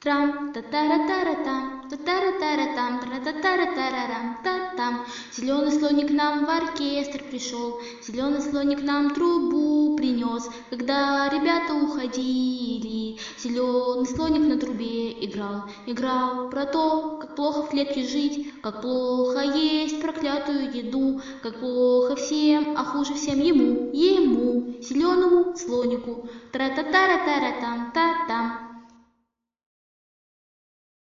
Трам, та-тара-тара-там, та-тара-тара-там, тара-та-тара-тарарам, та-там. Зеленый слоник к нам в оркестр пришел, зеленый слоник нам трубу принес. Когда ребята уходили, зеленый слоник на трубе играл. Играл про то, как плохо в клетке жить, как плохо есть проклятую еду, как плохо всем, а хуже всем ему, зеленому слонику. Тара-та-тара-тара-там, та-там.